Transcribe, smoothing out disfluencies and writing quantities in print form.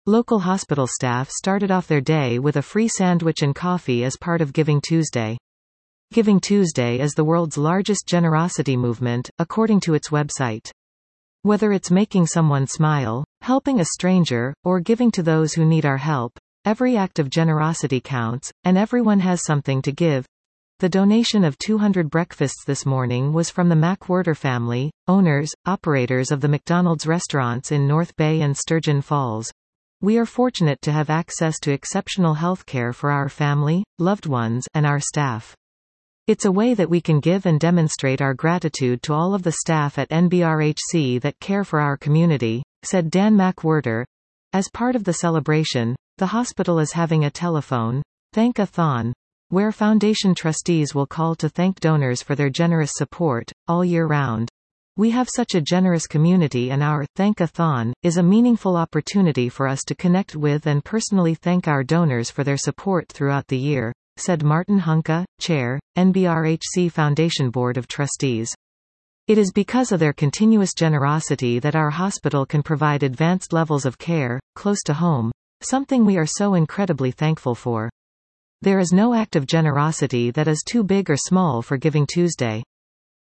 Local hospital staff started off their day with a free sandwich and coffee as part of Giving Tuesday. Giving Tuesday is the world's largest generosity movement, according to its website. Whether it's making someone smile, helping a stranger, or giving to those who need our help, every act of generosity counts, and everyone has something to give. The donation of 200 breakfasts this morning was from the McWhirter family, owners, operators of the McDonald's restaurants in North Bay and Sturgeon Falls. We are fortunate to have access to exceptional health care for our family, loved ones, and our staff. It's a way that we can give and demonstrate our gratitude to all of the staff at NBRHC that care for our community, said Dan McWhirter. As part of the celebration, the hospital is having a telephone thank-a-thon, where foundation trustees will call to thank donors for their generous support, all year round. We have such a generous community, and our thank-a-thon is a meaningful opportunity for us to connect with and personally thank our donors for their support throughout the year, said Martin Hunka, Chair, NBRHC Foundation Board of Trustees. It is because of their continuous generosity that our hospital can provide advanced levels of care, close to home, something we are so incredibly thankful for. There is no act of generosity that is too big or small for Giving Tuesday.